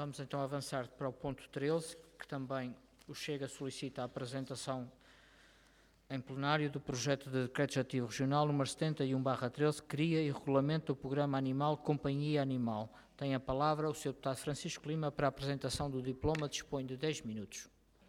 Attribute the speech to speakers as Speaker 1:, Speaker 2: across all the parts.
Speaker 1: Vamos então avançar para o ponto 13, que também o Chega solicita a apresentação em plenário do projeto de decreto legislativo regional número 71/13, que cria e regulamenta o programa animal Companhia Animal. Tem a palavra o Sr. Deputado Francisco Lima para a apresentação do diploma, dispõe de 10 minutos.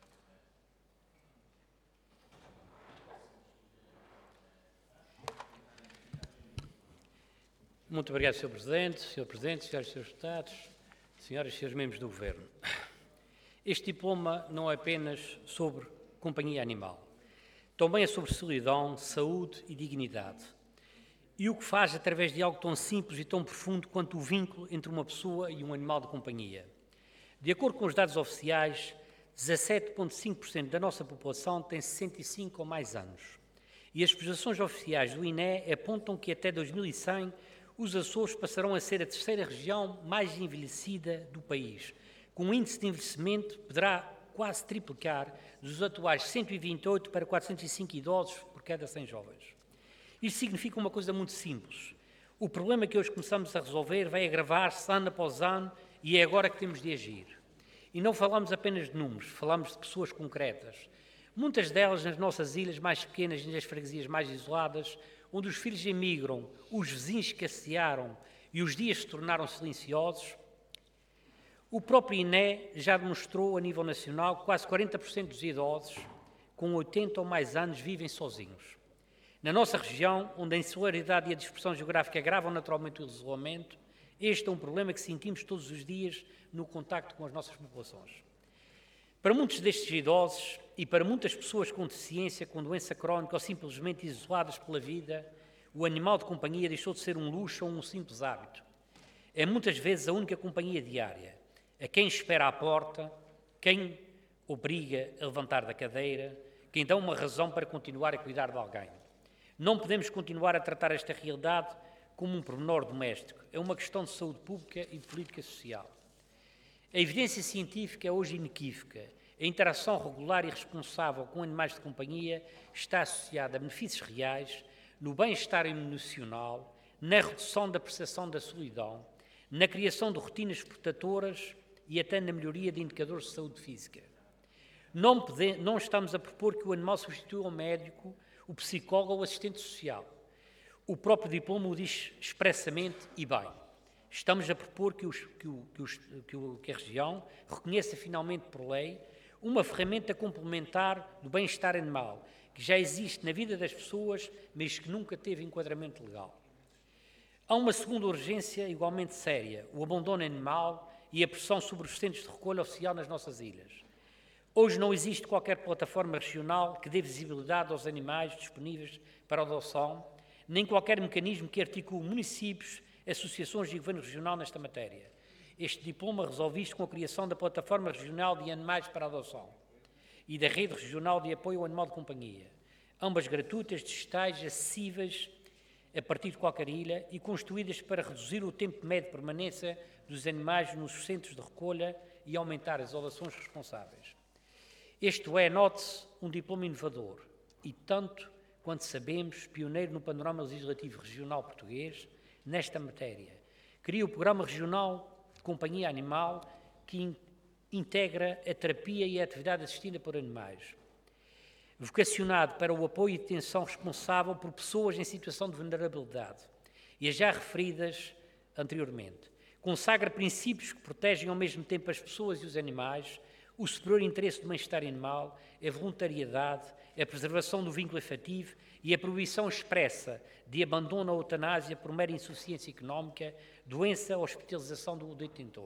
Speaker 2: Muito obrigado, Sr. Presidente, senhores e senhores deputados, senhoras e senhores membros do Governo. Este diploma não é apenas sobre companhia animal, também é sobre solidão, saúde e dignidade. E o que faz através de algo tão simples e tão profundo quanto o vínculo entre uma pessoa e um animal de companhia. De acordo com os dados oficiais, 17,5% da nossa população tem 65 ou mais anos. E as projeções oficiais do INE apontam que até 2100 os Açores passarão a ser a terceira região mais envelhecida do país, com um índice de envelhecimento que poderá quase triplicar dos atuais 128 para 405 idosos por cada 100 jovens. Isto significa uma coisa muito simples. O problema que hoje começamos a resolver vai agravar-se ano após ano e é agora que temos de agir. E não falamos apenas de números, falamos de pessoas concretas. Muitas delas nas nossas ilhas mais pequenas e nas freguesias mais isoladas, onde os filhos emigram, os vizinhos escassearam e os dias se tornaram silenciosos. O próprio INE já demonstrou a nível nacional que quase 40% dos idosos com 80 ou mais anos vivem sozinhos. Na nossa região, onde a insularidade e a dispersão geográfica agravam naturalmente o isolamento, este é um problema que sentimos todos os dias no contacto com as nossas populações. Para muitos destes idosos e para muitas pessoas com deficiência, com doença crónica ou simplesmente isoladas pela vida, o animal de companhia deixou de ser um luxo ou um simples hábito. É muitas vezes a única companhia diária, a quem espera à porta, quem obriga a levantar da cadeira, quem dá uma razão para continuar a cuidar de alguém. Não podemos continuar a tratar esta realidade como um pormenor doméstico. É uma questão de saúde pública e de política social. A evidência científica é hoje inequívoca. A interação regular e responsável com animais de companhia está associada a benefícios reais no bem-estar emocional, na redução da percepção da solidão, na criação de rotinas protetoras e até na melhoria de indicadores de saúde física. Não estamos a propor que o animal substitua o médico, o psicólogo ou o assistente social. O próprio diploma o diz expressamente e bem. Estamos a propor que a região reconheça finalmente por lei uma ferramenta complementar do bem-estar animal, que já existe na vida das pessoas, mas que nunca teve enquadramento legal. Há uma segunda urgência igualmente séria, o abandono animal e a pressão sobre os centros de recolha oficial nas nossas ilhas. Hoje não existe qualquer plataforma regional que dê visibilidade aos animais disponíveis para adoção, nem qualquer mecanismo que articule municípios, associações e governo regional nesta matéria. Este diploma resolve isto com a criação da Plataforma Regional de Animais para Adoção e da Rede Regional de Apoio ao Animal de Companhia, ambas gratuitas, digitais, acessíveis a partir de qualquer ilha e construídas para reduzir o tempo médio de permanência dos animais nos centros de recolha e aumentar as adoções responsáveis. Este é, note-se, um diploma inovador e, tanto quanto sabemos, pioneiro no panorama legislativo regional português nesta matéria. Cria o Programa Regional de Companhia Animal que integra a terapia e a atividade assistida por animais, vocacionado para o apoio e detenção responsável por pessoas em situação de vulnerabilidade e as já referidas anteriormente. Consagra princípios que protegem ao mesmo tempo as pessoas e os animais, o superior interesse do bem-estar animal, a voluntariedade, a preservação do vínculo afetivo e a proibição expressa de abandono ou eutanásia por mera insuficiência económica, doença ou hospitalização do detentor.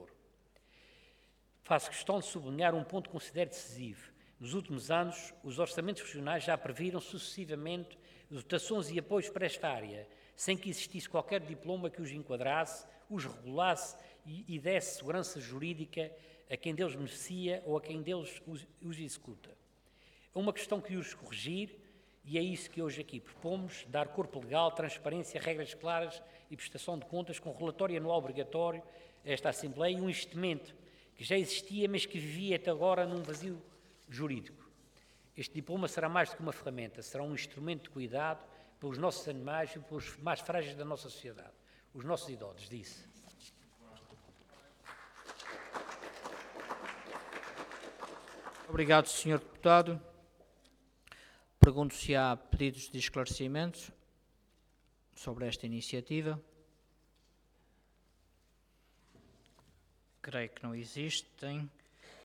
Speaker 2: Faço questão de sublinhar um ponto que considero decisivo. Nos últimos anos, os orçamentos regionais já previram sucessivamente dotações e apoios para esta área, sem que existisse qualquer diploma que os enquadrasse, os regulasse e desse segurança jurídica a quem deles beneficia ou a quem deles os executa. É uma questão que urge corrigir e é isso que hoje aqui propomos, dar corpo legal, transparência, regras claras e prestação de contas com relatório anual obrigatório a esta Assembleia e um investimento que já existia, mas que vivia até agora num vazio jurídico. Este diploma será mais do que uma ferramenta, será um instrumento de cuidado pelos nossos animais e pelos mais frágeis da nossa sociedade, os nossos idosos, disse.
Speaker 1: Obrigado, Sr. Deputado. Pergunto se há pedidos de esclarecimentos sobre esta iniciativa. Creio que não existem.